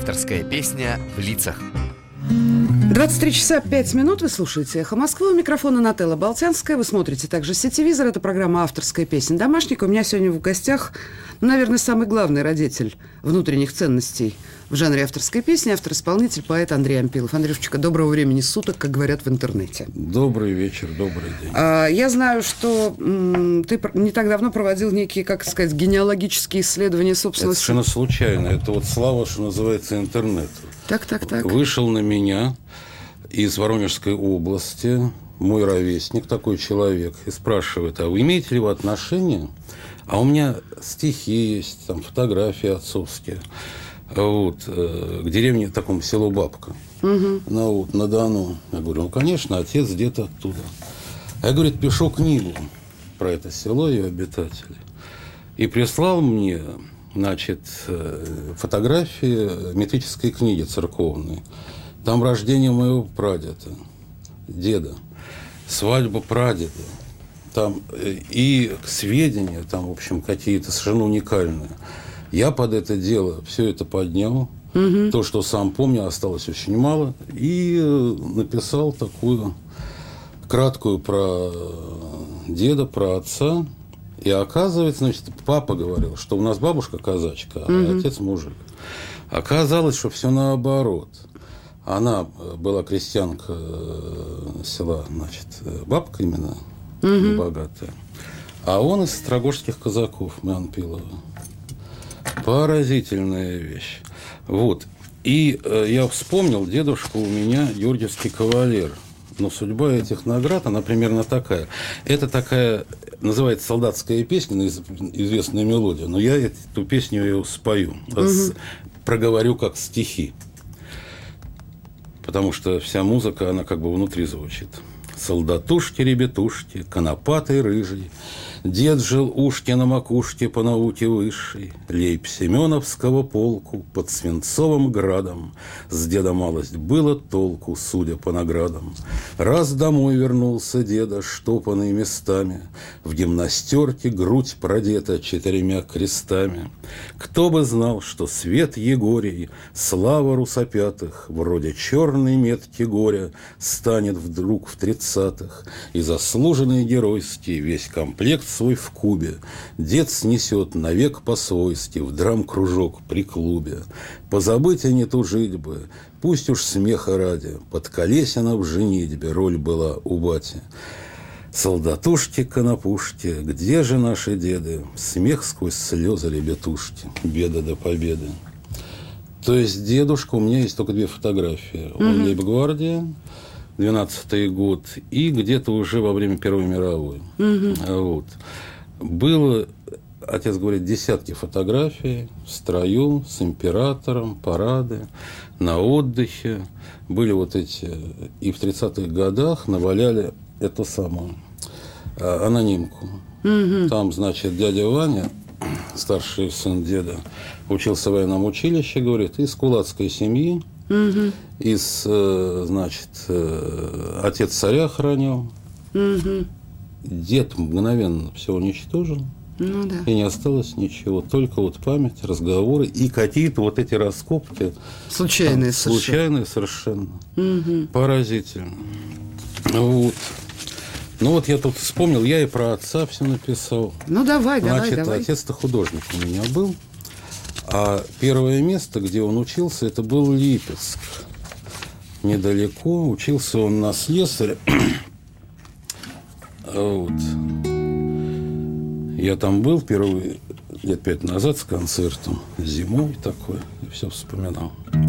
Авторская песня в лицах. 23 часа 5 минут. Вы слушаете «Эхо Москвы». У микрофона Нателла Болтянская. Вы смотрите также «Сетевизор». Это программа «Авторская песня домашних». У меня сегодня в гостях, наверное, самый главный родитель внутренних ценностей в жанре авторской песни, автор-исполнитель, поэт Андрей Ампилов. Андрюшечка, доброго времени суток, как говорят в интернете. Добрый вечер, добрый день. Я знаю, что ты не так давно проводил некие, как сказать, генеалогические исследования собственности. Это совершенно случайно. Это вот слава, что называется, интернету. Так. Вышел на меня из Воронежской области мой ровесник, такой человек, и спрашивает: а вы имеете ли вы отношение? А у меня стихи есть, там фотографии отцовские, вот, к деревне, такому селу Бабка, на Дону. Я говорю: ну, конечно, отец где-то оттуда. Я, говорит, пишу книгу про это село и обитателей. И прислал мне, значит, фотографии метрической книги церковной. Там рождение моего прадеда, деда, свадьба прадеда. Там и сведения, там, в общем, какие-то совершенно уникальные. Я под это дело все это поднял. То, что сам помню, осталось очень мало. И написал такую краткую про деда, про отца. И оказывается, значит, папа говорил, что у нас бабушка казачка, а отец мужик. Оказалось, что все наоборот. Она была крестьянка села, значит, Бабка именно, небогатая. А он из строгожских казаков, Ампилова. Поразительная вещь. Вот. И я вспомнил, дедушка у меня георгиевский кавалер. Но судьба этих наград, она примерно такая. Это такая, называется, солдатская песня, известная мелодия. Но я эту песню ее спою. Проговорю как стихи. Потому что вся музыка, она как бы внутри звучит. Солдатушки, ребятушки, конопатый рыжий, дед жил ушки на макушке по науке высшей, лейб Семеновского полку под Свинцовым градом. С деда малость было толку, судя по наградам. Раз домой вернулся деда, штопанный местами, в гимнастерке грудь продета 4 крестами. Кто бы знал, что свет Егорий, слава русопятых, вроде черной метки горя, станет вдруг в 30-х, и заслуженный геройский весь комплект свой в кубе дед снесет навек по-свойски в драм-кружок при клубе. Позабыть и не тужить бы, пусть уж смеха ради, под Колесина в женитьбе роль была у бати. Солдатушки-конопушки, где же наши деды? Смех сквозь слезы ребятушки, беда до победы. То есть дедушка, у меня есть только 2 фотографии. Он лейб-гвардия, 12-й год, и где-то уже во время Первой мировой. Вот. Было, отец говорит, десятки фотографий в строю, с императором, парады, на отдыхе. Были вот эти... И в 30-х годах наваляли эту самую анонимку. Там, значит, дядя Ваня, старший сын деда, учился в военном училище, говорит, из кулацкой семьи, из, значит, отец царя хранил. Дед мгновенно все уничтожил. Ну, да. И не осталось ничего. Только вот память, разговоры и какие-то вот эти раскопки. Случайные совершенно. Поразительно. Вот. Ну, вот я тут вспомнил, я и про отца все написал. Ну, давай. Отец-то художник у меня был. А первое место, где он учился, это был Липецк. Недалеко. Учился он на слесаря. Вот. Я там был впервые лет 5 назад с концертом. Зимой такой. И все вспоминал.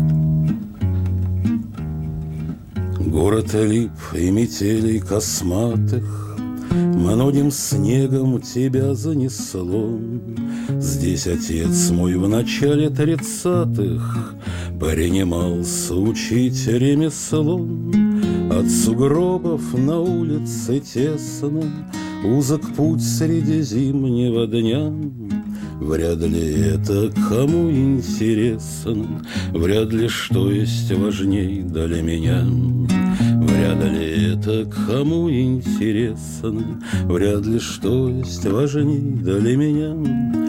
Город лип и метелей косматых, многим снегом тебя занесло. Здесь отец мой в начале 30-х принимался учить ремесло. От сугробов на улице тесно, узок путь среди зимнего дня. Вряд ли это кому интересно, вряд ли что есть важней для меня. Вряд ли это кому интересно, вряд ли что есть важней для меня.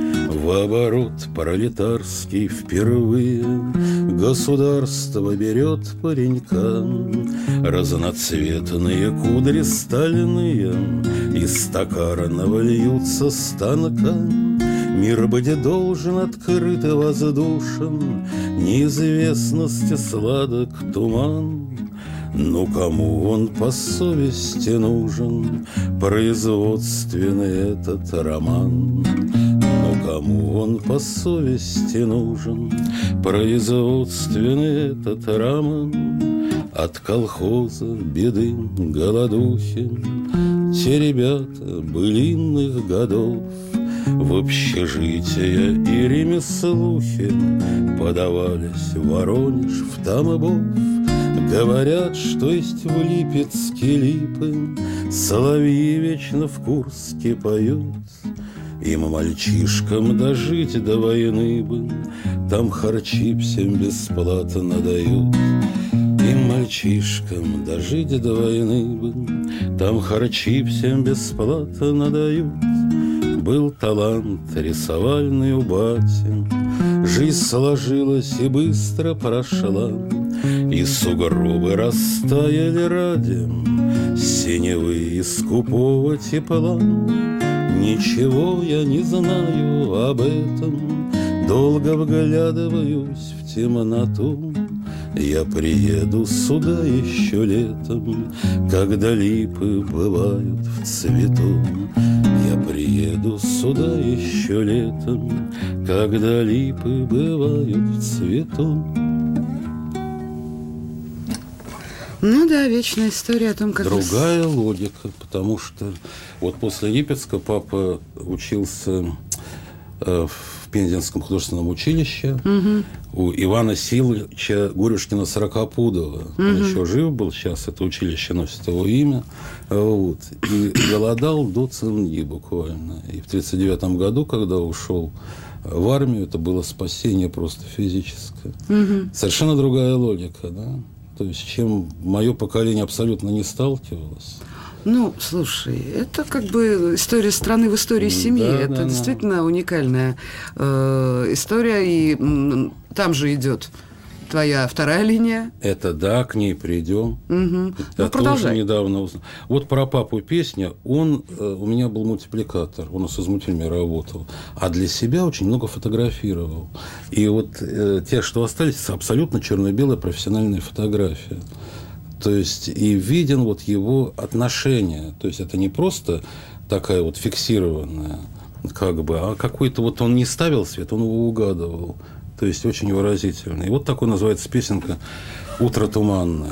В оборот пролетарский впервые государство берет паренька. Разноцветные кудри стальные из токарного льются станка. Мир быть должен открыт и воздушен, неизвестности сладок туман. Ну, кому он по совести нужен, производственный этот роман? Ну, кому он по совести нужен, производственный этот роман? От колхоза, беды, голодухи те ребята былинных годов в общежития и ремеслухи подавались в Воронеж, в Тамбов. Говорят, что есть в Липецке липы, соловьи вечно в Курске поют. Им, мальчишкам, дожить до войны бы, там харчи всем бесплатно дают. Им, мальчишкам, дожить до войны бы, там харчи всем бесплатно дают. Был талант рисовальный у бати, жизнь сложилась и быстро прошла, и сугробы растаяли ради синевы и скупого тепла. Ничего я не знаю об этом, долго вглядываюсь в темноту. Я приеду сюда еще летом, когда липы бывают в цвету. Я приеду сюда еще летом, когда липы бывают в цвету. Ну да, вечная история о том, как... Другая логика, потому что вот после Липецка папа учился в Пензенском художественном училище у Ивана Силыча Гурюшкина-Сорокопудова. Он еще жив был, сейчас это училище носит его имя. Вот. И голодал до цинги буквально. И в 1939 году, когда ушел в армию, это было спасение просто физическое. Совершенно другая логика, да? То есть, чем мое поколение абсолютно не сталкивалось. Ну, слушай, это как бы история страны в истории семьи. Да, это да, действительно уникальная история. И там же идет твоя вторая линия. Это да, к ней придем. Я продолжай. тоже недавно узнал. Вот про папу песня. Он у меня был мультипликатор. Он у нас из мультфильма работал. А для себя очень много фотографировал. И вот те, что остались, абсолютно черно-белая профессиональная фотография. То есть, и виден вот его отношение. То есть, это не просто такая вот фиксированная, как бы, а какой-то вот он не ставил свет, он его угадывал. То есть, очень выразительно. И вот такой называется песенка «Утро туманное».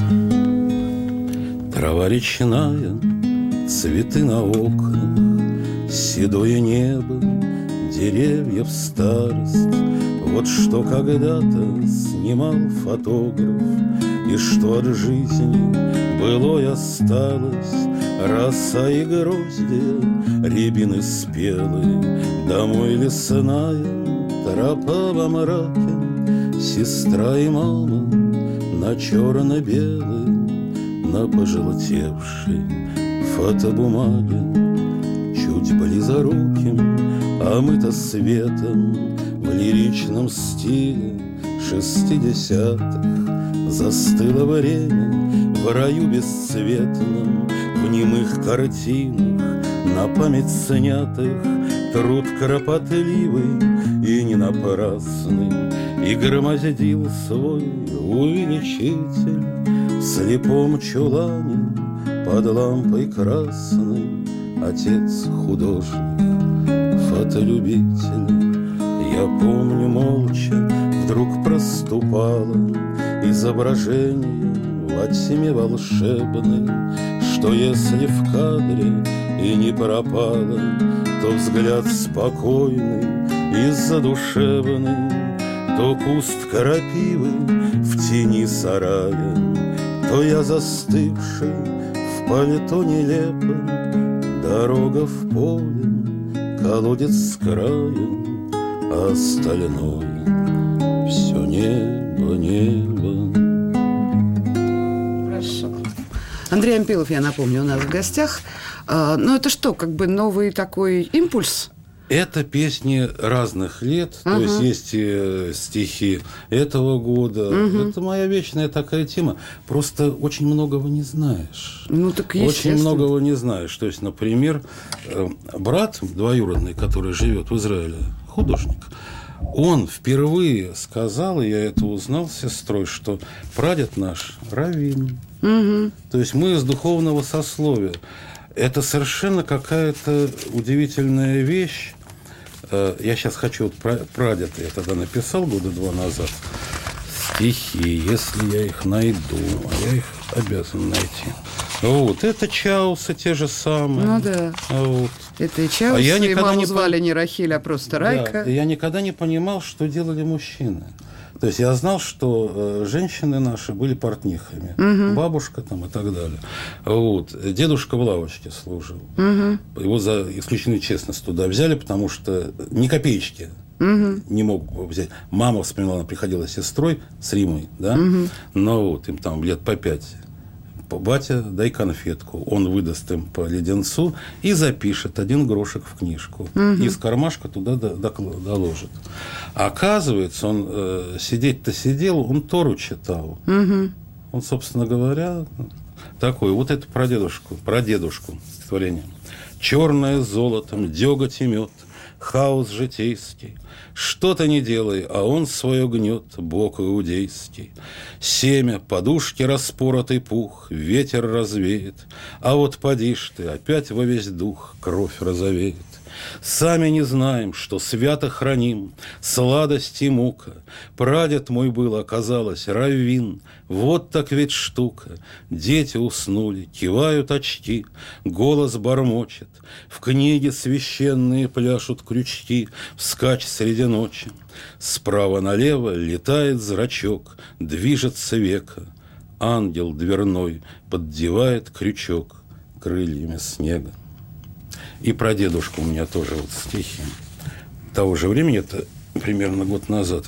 Трава речная, цветы на окнах, седое небо, деревья в старость. Вот что когда-то снимал фотограф, и что от жизни былой осталось. Роса и гроздья, рябины спелые, домой лесная тропа во мраке, сестра и мама на черно-белой, на пожелтевшей фотобумаге, чуть близоруким, омыто светом, в лиричном стиле 60-х. Застыло время в раю бесцветном, в немых картинах, на память снятых, труд кропотливый и не напрасный, и громоздил свой увеличитель в слепом чулане под лампой красной. Отец художник, фотолюбитель. Я помню, молча вдруг проступало изображение во тьме волшебной, что если в кадре и не пропало, то взгляд спокойный и задушевный, то куст крапивы в тени сарая, то я застывший в пальто нелепо, дорога в поле, колодец с краем, а остальное все небо, небо. Хорошо. Андрей Ампилов, я напомню, у нас в гостях. Ну, это что, как бы новый такой импульс Это песни разных лет, то есть есть стихи этого года. Это моя вечная такая тема. Просто очень многого не знаешь. Ну, так очень многого не знаешь. То есть, например, брат двоюродный, который живет в Израиле, художник, он впервые сказал, и я это узнал с сестрой, что прадед наш раввин. То есть мы из духовного сословия. Это совершенно какая-то удивительная вещь. Я сейчас хочу, вот прадед, я тогда написал года 2 назад, стихи, если я их найду, а я их обязан найти. Вот, это Чаусы те же самые. Ну да. Вот. Это и Чаусы, и маму звали не Рахиль, а просто Райка. Да, я никогда не понимал, что делали мужчины. То есть я знал, что женщины наши были портнихами, бабушка там и так далее. Вот. Дедушка в лавочке служил. Его за исключительную честность туда взяли, потому что ни копеечки не мог взять. Мама вспоминала, она приходила с сестрой, с Римой, да? Но вот им там лет по 5. Батя, дай конфетку. Он выдаст им по леденцу и запишет 1 грошек в книжку. И из кармашка туда доложит. А оказывается, он сидеть-то сидел, он Тору читал. Он, собственно говоря, такой. Вот это про дедушку стихотворение. «Черное золотом, деготь и мед, хаос житейский. Что-то не делай, а он свое гнет, бог иудейский. Семя, подушки распоротый пух, ветер развеет. А вот поди ж ты, опять во весь дух кровь розовеет. Сами не знаем, что свято храним, сладость и мука. Прадед мой был, оказалось, раввин. Вот так ведь штука. Дети уснули, кивают очки, голос бормочет. В книге священные пляшут крючки, вскачь среди ночи. Справа налево летает зрачок, движется века. Ангел дверной поддевает крючок крыльями снега. И про дедушку у меня тоже вот стихи того же времени, это примерно год назад.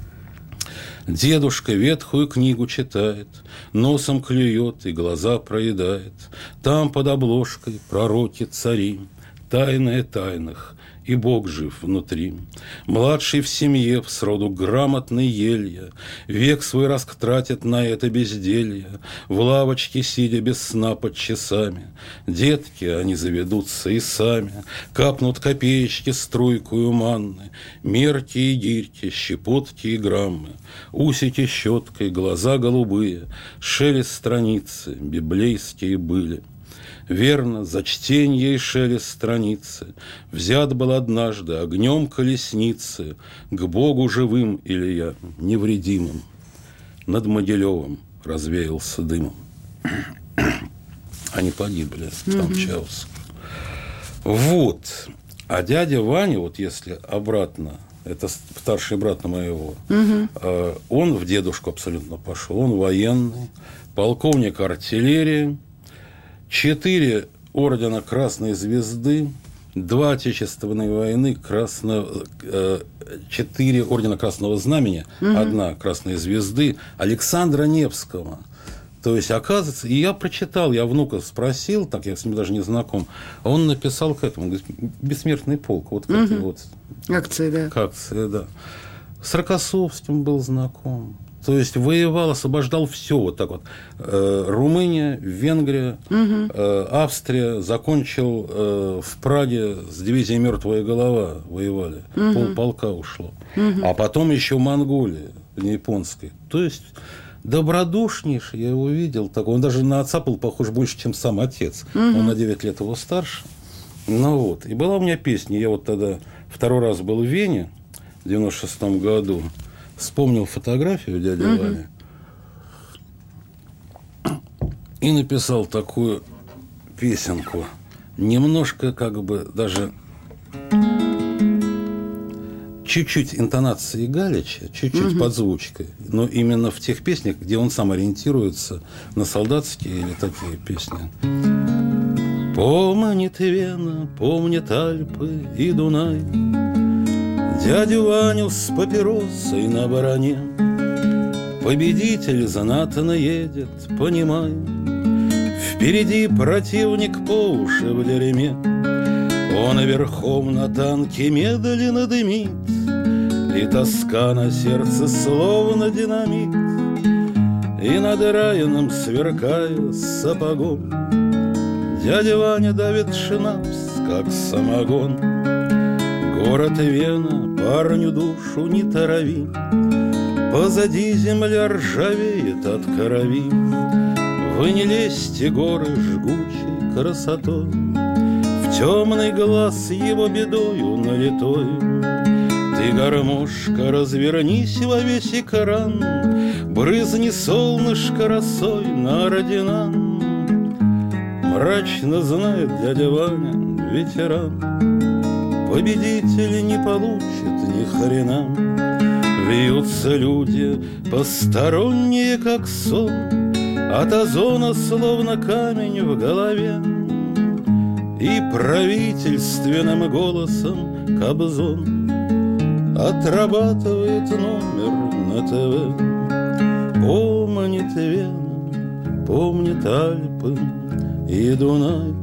Дедушка ветхую книгу читает, носом клюет и глаза проедает. Там под обложкой пророки цари, тайное тайных, и Бог жив внутри. Младший в семье, сроду грамотный елья, век свой тратит на это безделье, в лавочке сидя без сна под часами. Детки, они заведутся и сами, капнут копеечки струйкую манны, мерки и гирьки, щепотки и граммы, усики щеткой, глаза голубые, шелест страницы, библейские были. Верно, за чтенье и шелест страницы взят был однажды огнем колесницы к Богу живым Илья, невредимым. Над Могилевым развеялся дымом. Они погибли, там Чаус. Вот. А дядя Ваня, вот если обратно, это старший брат моего, он в дедушку абсолютно пошел. Он военный, полковник артиллерии, 4 ордена Красной Звезды, 2 Отечественной войны, 4 ордена Красного Знамени, 1 Красной Звезды, Александра Невского. То есть, оказывается, и я прочитал, я внука спросил, так я с ним даже не знаком, а он написал к этому, говорит, «Бессмертный полк». Вот к этой вот акции, да. К акции, да. С Рокоссовским был знаком. То есть воевал, освобождал все вот так вот. Румыния, Венгрия, Австрия, закончил в Праге с дивизией «Мертвая голова» воевали. Полполка ушло. А потом еще Монголия, японской. То есть добродушнейший, я его видел. Такой. Он даже на отца был похож больше, чем сам отец. Он на 9 лет его старше. Ну вот. И была у меня песня. Я вот тогда 2 раз был в Вене в 96-м году. Вспомнил фотографию дяди Вани и написал такую песенку. Немножко как бы даже чуть-чуть интонации Галича, чуть-чуть подзвучкой, но именно в тех песнях, где он сам ориентируется на солдатские или такие песни. Помнит Вена, помнит Альпы и Дунай, дядю Ваню с папиросой на баране. Победитель знатно едет, понимай, впереди противник по уши в дерьме. Он верхом на танке медленно дымит, и тоска на сердце словно динамит, и над раином, сверкая сапогом, дядя Ваня давит шнапс, как самогон. Город Вена, парню душу не торови, позади земля ржавеет от крови. Вы не лезьте, горы, жгучей красотой, в темный глаз его бедою налитой. Ты, гармошка, развернись во весь экран, брызни солнышко росой на Родинан. Мрачно знает дядя Ваня, ветеран, победители не получат ни хрена. Вьются люди, посторонние, как сон, от озона словно камень в голове. И правительственным голосом Кобзон отрабатывает номер на ТВ. Помнит Вену, помнит Альпы и Дунай.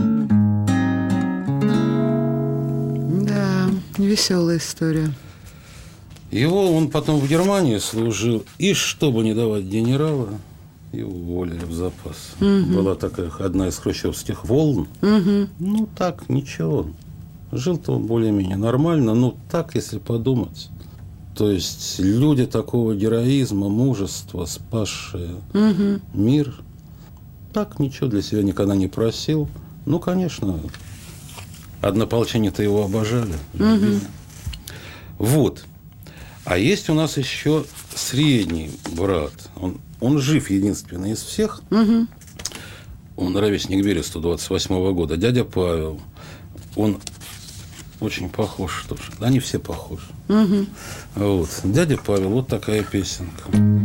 Да, веселая история. Его он потом в Германии служил, и чтобы не давать генерала, его уволили в запас. Была такая одна из хрущевских волн. Ну так, ничего. Жил-то он более-менее нормально, но так, если подумать. То есть люди такого героизма, мужества, спасшие мир, так ничего для себя никогда не просил. Ну, конечно, однополчане-то его обожали. Вот. А есть у нас еще средний брат. Он жив единственный из всех. Он ровесник Бересту 28-го года. Дядя Павел. Он очень похож тоже. Они все похожи. Вот. Дядя Павел, вот такая песенка.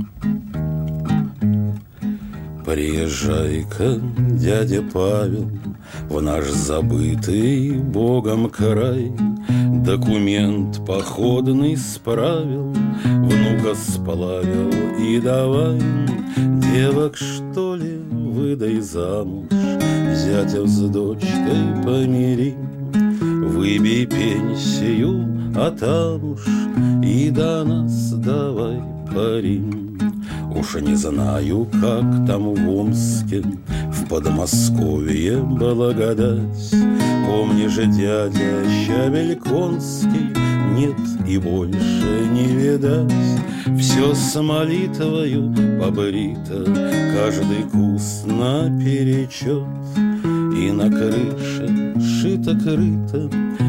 Приезжай-ка, дядя Павел, в наш забытый Богом край. Документ походный справил, внука сплавил и давай. Девок, что ли, выдай замуж, зятя с дочкой помири. Выбей пенсию, а там уж и до нас давай парим. Уж не знаю, как там в Омске, в Подмосковье благодать. Помнишь, дядя, щавель конский, нет и больше не видать. Все с молитвою побрито, каждый куст наперечет. И на крыше шито-крыто,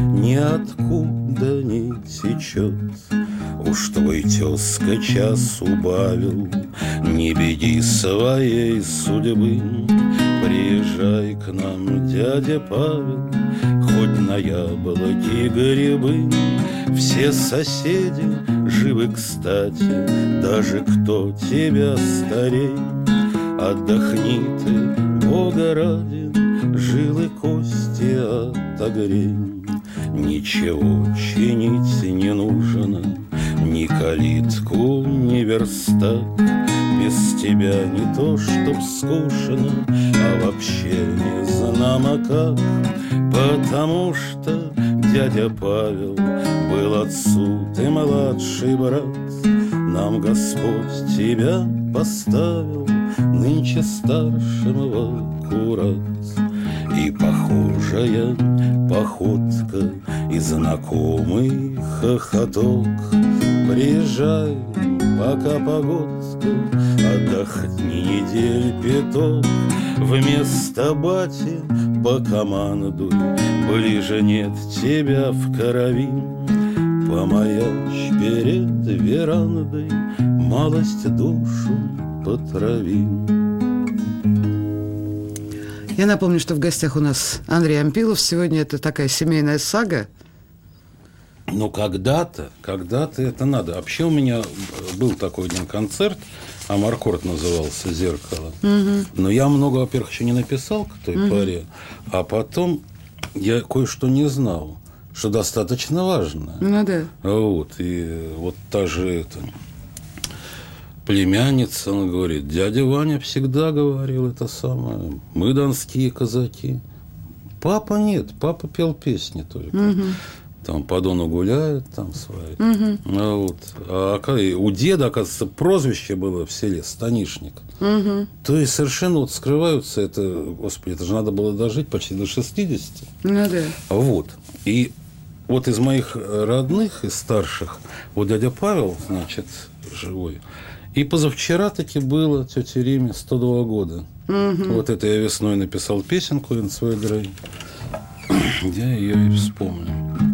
ниоткуда не течет. Уж твой тезка час убавил, не беди своей судьбы. Приезжай к нам, дядя Павел, хоть на яблоки грибы. Все соседи живы, кстати, даже кто тебя старей. Отдохни ты, Бога ради, жилы кости отогрей. Ничего чинить не нужно, ни калитку, ни верстак. Без тебя не то, чтоб скучно, а вообще не знамо как. Потому что дядя Павел был отцу ты младший брат. Нам Господь тебя поставил нынче старшим в аккурат. И похожая походка, и знакомый хохоток. Приезжай, пока погодка, отдохни недель пяток. Вместо бати покомандуй, ближе нет тебя в крови. Помаячь перед верандой, малость душу потрави. Я напомню, что в гостях у нас Андрей Ампилов. Сегодня это такая семейная сага. Ну, когда-то это надо. Вообще у меня был такой один концерт, Амаркорд назывался, «Зеркало». Но я много, во-первых, еще не написал к той паре, а потом я кое-что не знал, что достаточно важно. Ну да. Вот. И вот та же племянница, она говорит, дядя Ваня всегда говорил это самое. Мы донские казаки. Папа нет, папа пел песни только. Там по Дону гуляют, там свои. У деда, оказывается, прозвище было в селе Станишник. То есть совершенно вот скрываются это, господи, это же надо было дожить почти до 60. Ну да. Вот. И вот из моих родных, из старших, вот дядя Павел, значит, живой. И позавчера таки было тете Риме 102 года. Вот это я весной написал песенку «Энцвейдрей». Я ее и вспомню.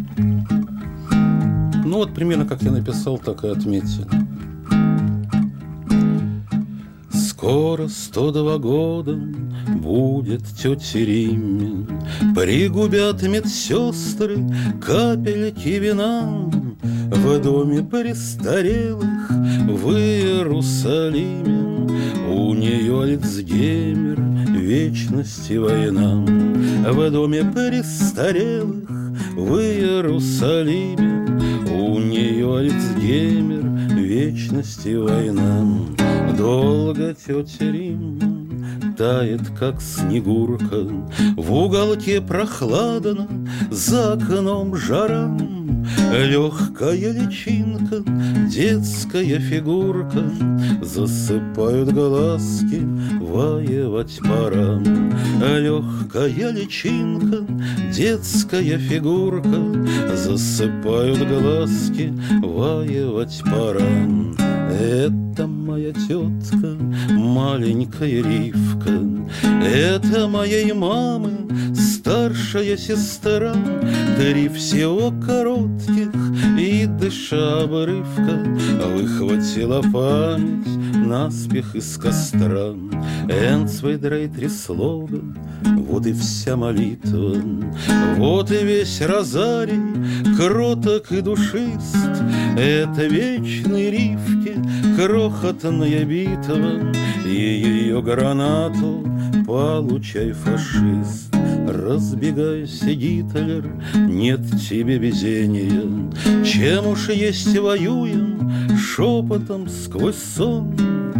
Ну, вот примерно как я написал, так и отметил. Скоро 102 года будет тете Риме, пригубят медсестры капельки вина в доме престарелых в Иерусалиме. У нее Альцгеймер, вечности война. В доме престарелых в Иерусалиме у нее Альцгеймер, вечности война. Долго тетя Рима тает, как снегурка, в уголке прохладно, за окном жара. Легкая личинка, детская фигурка, засыпают глазки, воевать пора. Легкая личинка, детская фигурка, засыпают глазки, воевать пора. Это моя тетка, маленькая Ривка, это моей мамы старшая сестра. 3 всего коротких и дыша обрывка выхватила память наспех из костра. Энцвейдрей 3 слога, вот и вся молитва, вот и весь розарий, кроток и душист. Это вечной Ривке крохотная битва, и ее гранату получай, фашист. Разбегайся, Гитлер, нет тебе везения. Чем уж есть воюем, шепотом сквозь сон.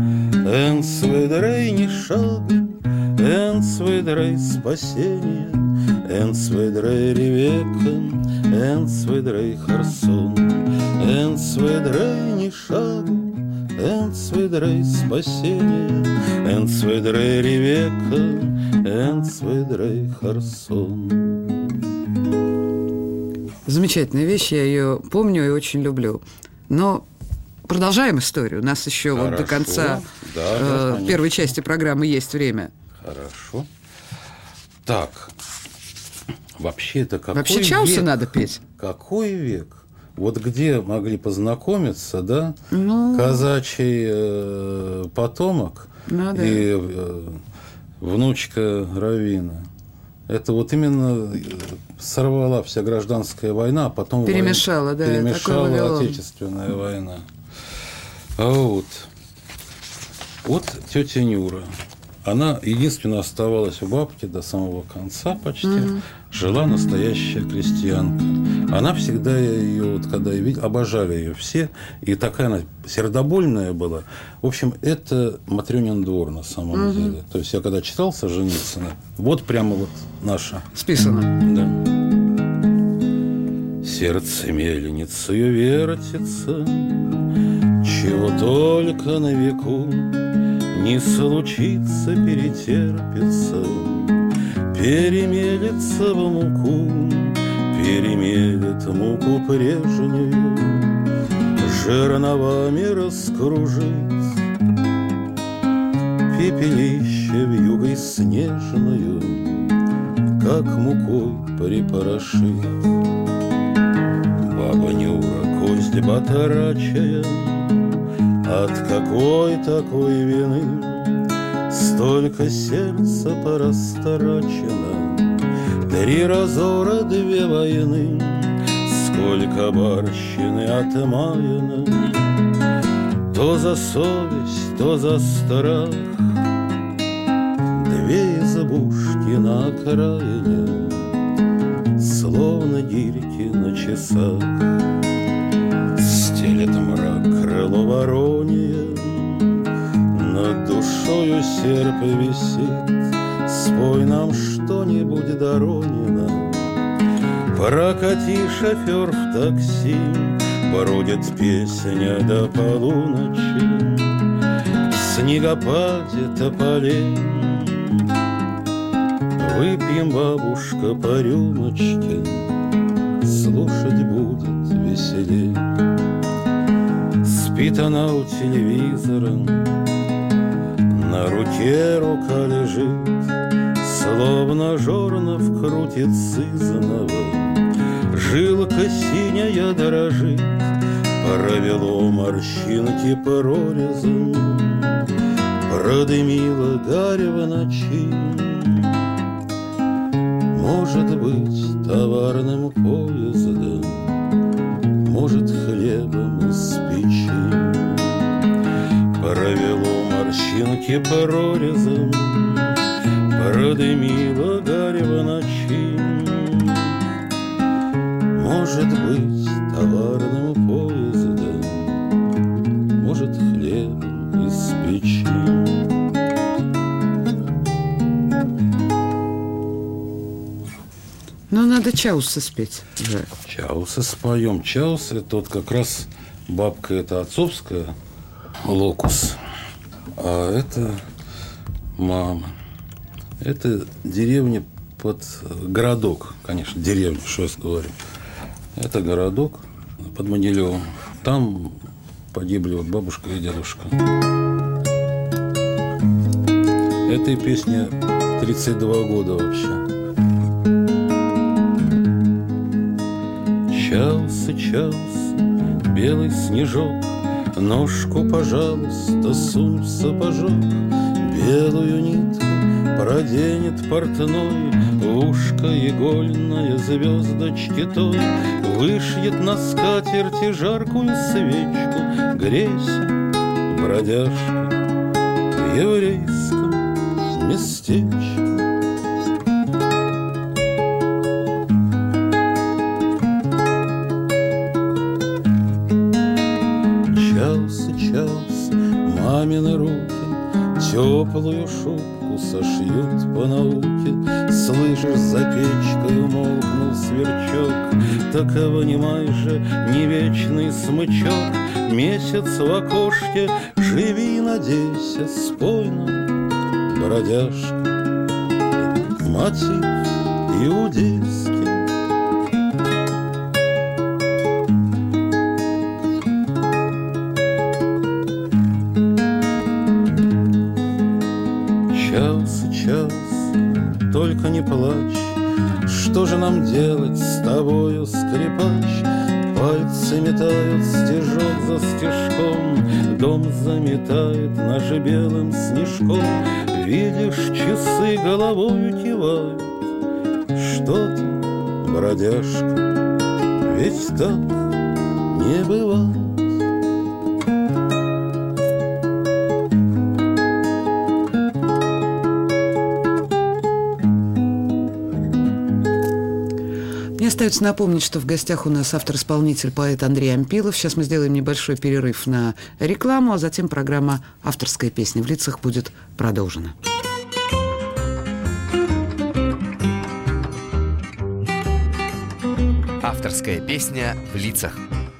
Энцвейдрей ни шагу, Энцвейдрей спасение, Энцвейдрей ревека, Энцвейдрей Херсон. Энцвейдрей ни шагу, Энцвейдрей спасение, Энцвейдрей ревека, Энцвейдрей Херсон. Замечательная вещь, я ее помню и очень люблю. Но продолжаем историю. У нас еще вот до конца первой части программы есть время. Хорошо. Так, вообще это какой вообще Чауса век? Надо петь. Какой век? Вот где могли познакомиться, да? Казачий потомок и внучка раввина. Это вот именно сорвала вся гражданская война, а потом перемешала Отечественная война. Вот тетя Нюра. Она единственная оставалась у бабки до самого конца почти. Жила настоящая крестьянка. Она всегда ее, вот когда я видел, обожали ее все. И такая она сердобольная была. В общем, это Матрёнин двор на самом деле. То есть я когда читал Солженицына, вот прямо вот наша. Списано. Да. Сердце мельницею вертится, чего только на веку не случится, перетерпится, перемелется в муку, перемелет муку прежнюю, жерновами раскружить, пепелище вьюгой снежную, как мукой припорошить. Баба Нюра, кость батарачая, от какой такой вины столько сердца порасторочено? 3 разора, 2 войны, сколько барщины отмаяно, то за совесть, то за страх. 2 избушки на окраине, словно гирьки на часах. Стелет мрак крыло воронье, над душою серп висит. Спой нам, что что-нибудь доронено. Прокати, шофер, в такси, бродит песня до полуночи. В снегопаде тополей выпьем, бабушка, по рюмочке, слушать будет веселей. Спит она у телевизора, на руке рука лежит, словно Жорнов крутит сызного, жилка синяя дорожит, провело морщинки прорезом, продымила гарь в ночи. Может быть, товарным поездом, может, хлебом из печи. Провело морщинки прорезом, продымила гарь в ночи. Может быть, товарным поездом, может, хлебом из печи. Ну, надо Чауса спеть. Да. Чауса споем. Чаус — это вот как раз бабка, это отцовская, локус, а это мама. Это деревня под городок, конечно, деревня, что я говорю. Это городок под Могилевым. Там погибли вот бабушка и дедушка. Этой песне 32 года вообще. Час и час, белый снежок, ножку, пожалуйста, сунь в сапожок. Белую нитку проденет портной, в ушко игольная звездочки той. Вышьет на скатерти жаркую свечку. Грейся, бродяжка, в еврейском местечке. Мамины руки теплую шубку сошьют по науке. Слышишь, за печкой умолкнул сверчок. Так вынимай же не вечный смычок. Месяц в окошке, живи, надейся, спой нам, бродяжка. Мотив иудейский. Только не плачь, что же нам делать с тобою, скрипач? Пальцы метают стежок за стежком, дом заметает наш белым снежком. Видишь, часы головою кивают. Что ты, бродяжка, ведь так не бывает. Остается напомнить, что в гостях у нас автор-исполнитель, поэт Андрей Ампилов. Сейчас мы сделаем небольшой перерыв на рекламу, а затем программа «Авторская песня в лицах» будет продолжена. Авторская песня в лицах.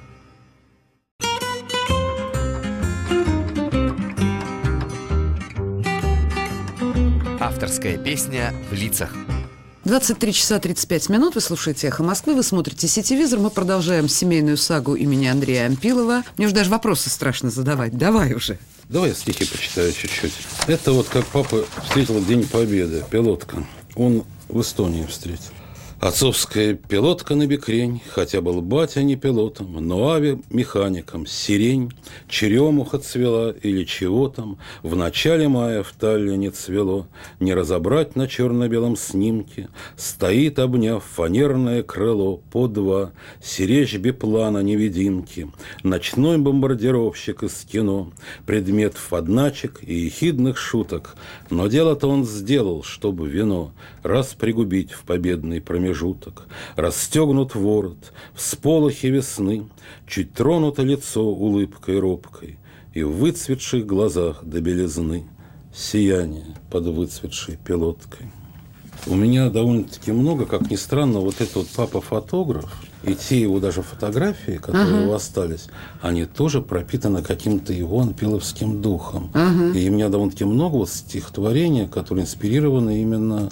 Авторская песня в лицах. 23 часа 35 минут. Вы слушаете «Эхо Москвы», вы смотрите «Сетевизор». Мы продолжаем семейную сагу имени Андрея Ампилова. Мне уже даже вопросы страшно задавать. Давай уже. Давай я стихи почитаю чуть-чуть. Это вот как папа встретил День Победы, пилотка. Он в Эстонии встретил. Отцовская пилотка на бекрень, хотя был батя не пилотом, но авиамехаником, сирень, черемуха цвела или чего там, в начале мая в Таллине цвело, не разобрать на черно-белом снимке, стоит, обняв фанерное крыло, по два, сиречь биплана невидимки, ночной бомбардировщик из кино, предмет подначек и ехидных шуток, но дело-то он сделал, чтобы вино раз пригубить в победный промежуток. Расстегнут ворот, всполохи весны, чуть тронуто лицо улыбкой робкой, и в выцветших глазах до белизны сияние под выцветшей пилоткой. У меня довольно-таки много, как ни странно, вот этот вот папа-фотограф, и те его даже фотографии, которые у него остались, они тоже пропитаны каким-то его анпиловским духом. И у меня довольно-таки много вот стихотворений, которые инспирированы именно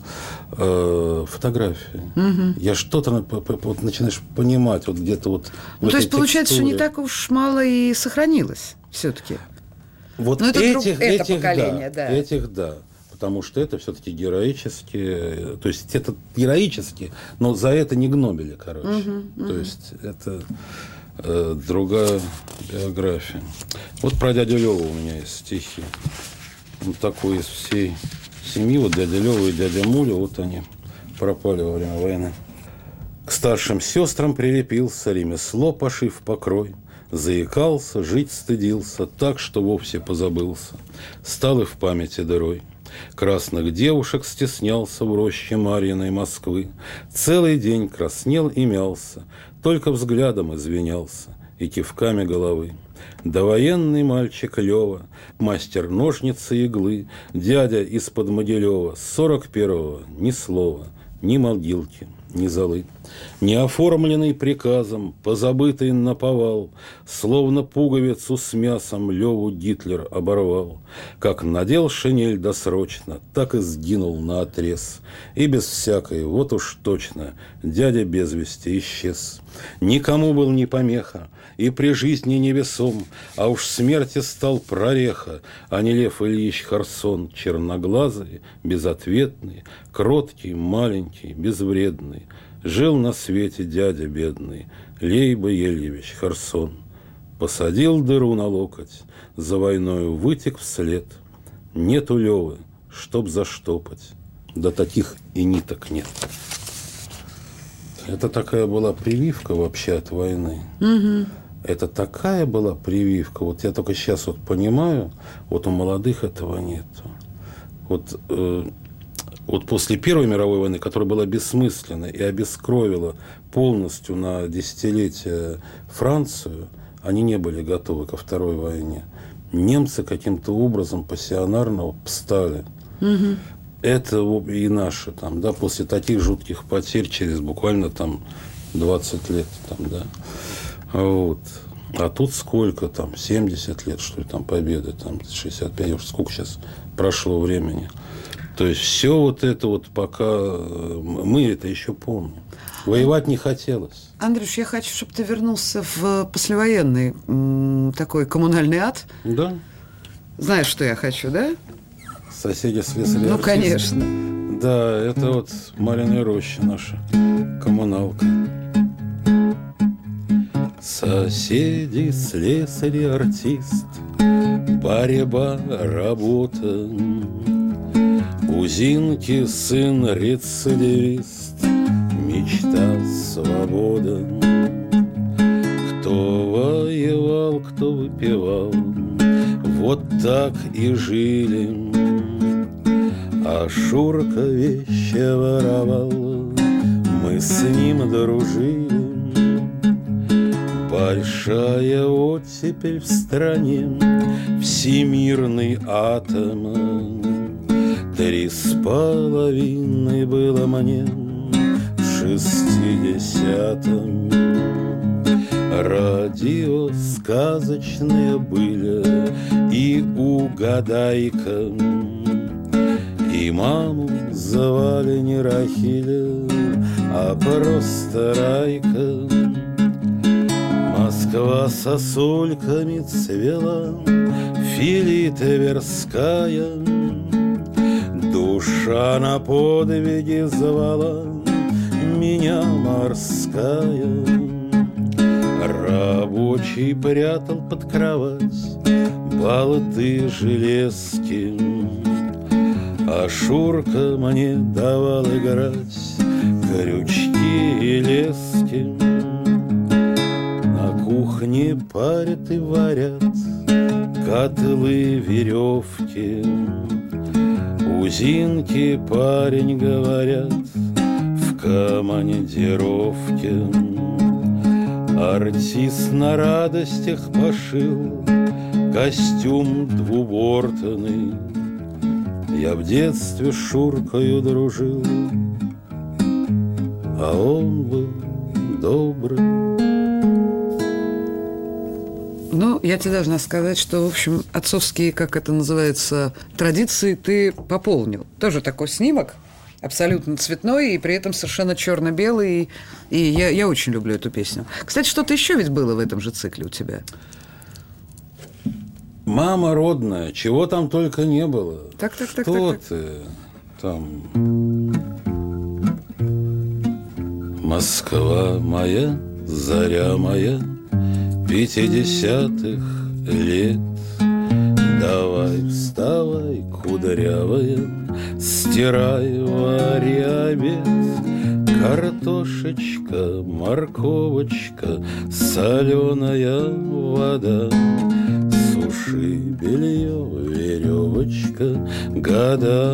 фотографией. Я что-то вот начинаешь понимать вот где-то вот в то есть, этой получается, что текстуре. не так уж мало и сохранилось все-таки. Вот это этих поколение, да. Этих, да. Потому что это все-таки героически, то есть это героически, но за это не гнобили, короче. То есть это другая биография. Вот про дядю Леву у меня есть стихи. Вот такой из всей семьи, вот дядя Лева и дядя Муля, вот они пропали во время войны. К старшим сестрам прилепился, ремесло пошив покрой. Заикался, жить стыдился, так, что вовсе позабылся. Стал и в памяти дырой. Красных девушек стеснялся в роще Марьиной Москвы. Целый день краснел и мялся, только взглядом извинялся и кивками головы. Довоенный мальчик Лева, мастер ножницы иглы, дядя из-под Могилева, 41-го ни слова, ни могилки, ни золы. Не оформленный приказом, позабытый наповал, словно пуговицу с мясом Леву Гитлер оборвал. Как надел шинель досрочно, так и сгинул наотрез. И без всякой, вот уж точно, дядя без вести исчез. Никому был не помеха, и при жизни невесом, а уж в смерти стал прореха, а не Лев Ильич Харсон, черноглазый, безответный, кроткий, маленький, безвредный. Жил на свете дядя бедный, Лейба Ельевич Харсон. Посадил дыру на локоть, за войною вытек вслед. Нету Левы, чтоб заштопать, да таких и ниток нет. Это такая была прививка вообще от войны. Это такая была прививка. Вот я только сейчас вот понимаю, вот у молодых этого нету. Вот после Первой мировой войны, которая была бессмысленна и обескровила полностью на десятилетия Францию, они не были готовы ко Второй войне. Немцы каким-то образом пассионарно встали. Это и наши, там, да, после таких жутких потерь через буквально там 20 лет. Там, да. Вот. А тут сколько там, 70 лет, что ли, там, победы, там, 65, уж сколько сейчас прошло времени. То есть все вот это вот пока мы это еще помним. Воевать не хотелось. Андрюш, я хочу, чтобы ты вернулся в послевоенный такой коммунальный ад. Да. Знаешь, что я хочу, да? Соседи слесари. Ну, конечно. Да, это вот Марьиная Роща наша, коммуналка. Соседи, слесарь, артист, борьба, работа. У Зинки сын рецидивист, мечта, свобода. Кто воевал, кто выпивал, вот так и жили. А Шурка вещи воровал, мы с ним дружили. Большая оттепель в стране, всемирный атом. 3,5 было мне в 60-м. Радио сказочные были и угадайка. И маму звали не Рахиля, а просто Райка. Москва сосульками цвела, Филита Тверская. Душа на подвиги звала, меня морская. Рабочий прятал под кровать болты железки, а Шурка мне давал играть крючки и лески. На кухне парят и варят котлы, веревки. У Зинки парень, говорят, в командировке. Артист на радостях пошил костюм двубортный. Я в детстве с Шуркою дружил, а он был добрый. Ну, я тебе должна сказать, что, в общем, отцовские, как это называется, традиции ты пополнил. Тоже такой снимок, абсолютно цветной и при этом совершенно черно-белый. И я очень люблю эту песню. Кстати, что-то еще ведь было в этом же цикле у тебя. Мама родная, чего там только не было. Так. Что ты там? Москва моя, заря моя 50-х лет. Давай вставай, кудрявая, стирай, вари обед. Картошечка, морковочка, соленая вода. Суши белье, веревочка, года.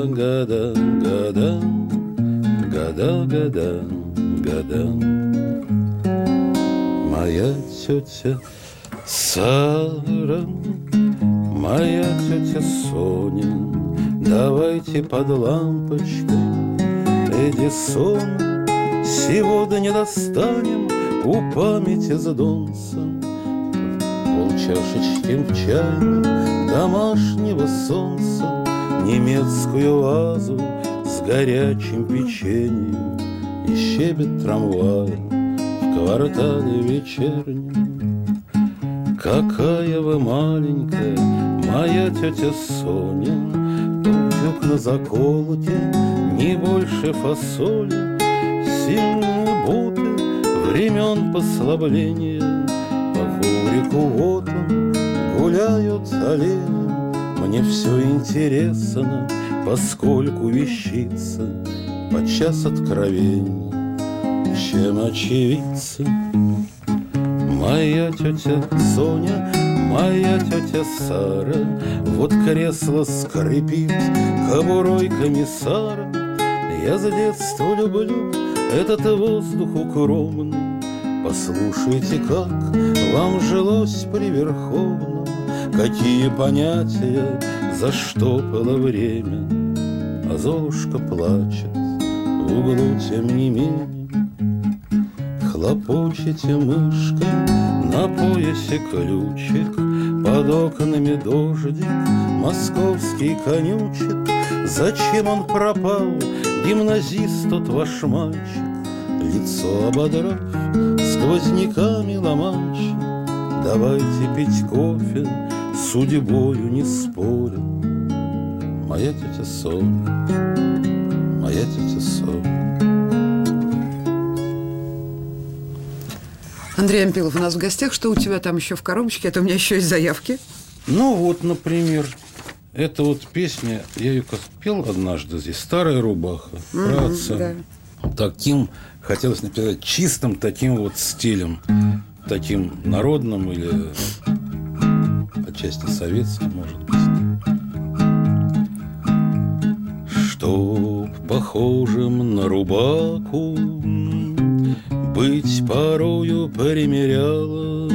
Моя тетя Сара, моя тетя Соня, давайте под лампочкой Эдисон. Сегодня достанем у памяти задонца полчашечки чая домашнего солнца, немецкую вазу с горячим печеньем и щебет трамвая в квартале вечернем. Какая вы маленькая, моя тетя Соня, тутюк на заколоте, не больше фасоли, сильные буты времен послабления. По коврику вот он гуляют олени. Мне все интересно, поскольку вещица подчас откровений, чем очевидцы. Моя тетя Соня, моя тетя Сара, вот кресло скрипит кобурой комиссара. Я с детства люблю этот воздух укромный. Послушайте, как вам жилось при Верховном, какие понятия заштопало время. А Золушка плачет в углу, тем не менее. Хлопочете мышкой, на поясе ключик, под окнами дождик московский конючит. Зачем он пропал, гимназист тот ваш мальчик, лицо ободрав сквозняками ломанчик? Давайте пить кофе, с судьбою не споря. Моя тетя Соня, моя тетя Соня. Андрей Ампилов у нас в гостях. Что у тебя там еще в коробочке? Это у меня еще есть заявки. Ну вот, например, эта вот песня, я ее пел однажды здесь, «Старая рубаха», про отца. Да. Таким, хотелось написать, чистым таким вот стилем, таким народным или отчасти советским, может быть. Чтоб похожим на рубаку быть порою примеряла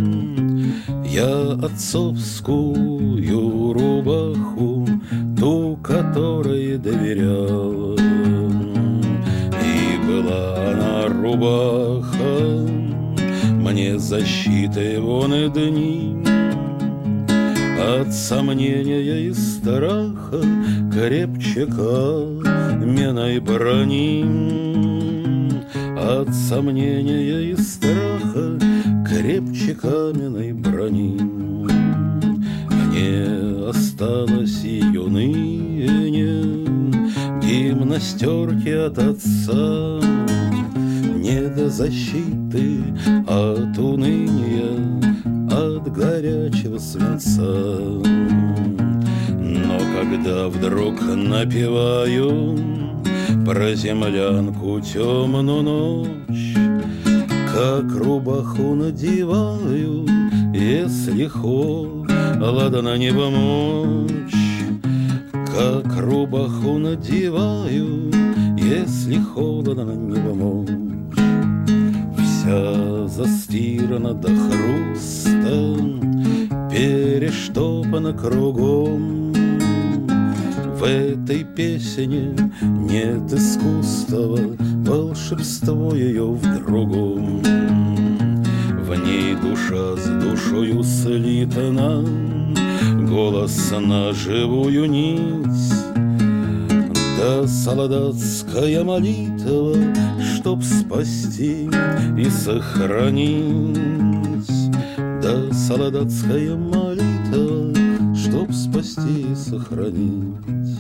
я отцовскую рубаху, ту, которой доверяла. И была она рубаха мне защитой вон и дни от сомнения и страха, крепче каменной брони. От сомнения и страха, крепче каменной брони. Не осталось ее ныне гимнастерки от отца, не до защиты от уныния, от горячего свинца. Но когда вдруг напеваю про землянку темную ночь, как рубаху надеваю, если холодно не помочь. Как рубаху надеваю, если холодно не помочь. Вся застирана до хруста, перештопана кругом. В этой песне нет искусства, волшебство ее в другом. В ней душа с душою слитана, голос на живую нить. Да солдатская молитва, чтоб спасти и сохранить. Да солдатская молитва, чтоб спасти и сохранить.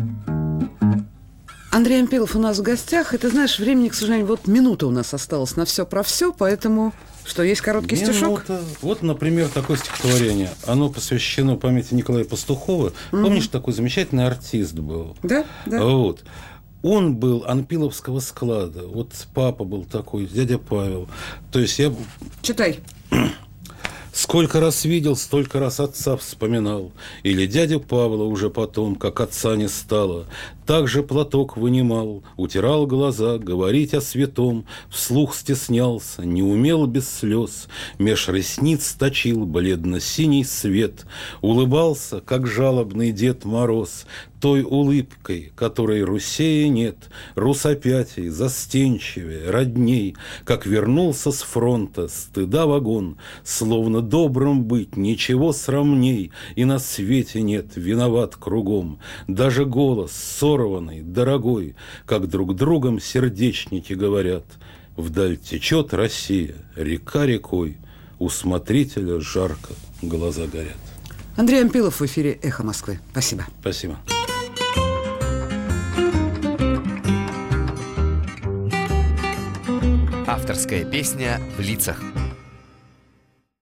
Андрей Ампилов у нас в гостях. И ты знаешь, времени, к сожалению, вот минута у нас осталась на все про все, поэтому что, есть короткий стишок? Вот, например, такое стихотворение. Оно посвящено памяти Николая Пастухова. Помнишь, такой замечательный артист был? Да, да. Вот. Он был анпиловского склада. Вот папа был такой, дядя Павел. То есть я... Читай. Сколько раз видел, столько раз отца вспоминал. Или дядю Павла уже потом, как отца не стало. Так же платок вынимал, утирал глаза, говорить о святом. Вслух стеснялся, не умел без слез. Меж ресниц точил бледно-синий свет. Улыбался, как жалобный Дед Мороз, той улыбкой, которой Русея нет. Русопятий, застенчивее, родней. Как вернулся с фронта, стыда вагон. Словно добрым быть, ничего срамней. И на свете нет, виноват кругом. Даже голос сорванный, дорогой, как друг другом сердечники говорят. Вдаль течет Россия, река рекой. У смотрителя жарко глаза горят. Андрей Ампилов в эфире «Эхо Москвы». Спасибо. Спасибо. Авторская песня в лицах.